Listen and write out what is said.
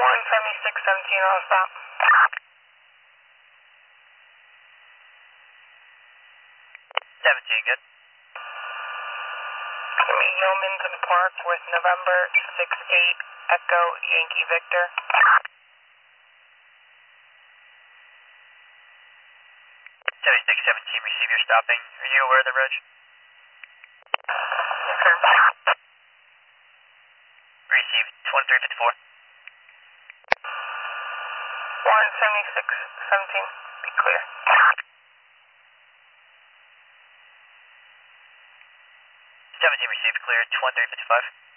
17617 on stop. Good. Yeoman's in Park with November 68 Echo Yankee Victor. 7617, receive your stopping. Are you aware of the road? Yes, sir. Receive 2354. 17617, be clear. 17 received, clear, 2355.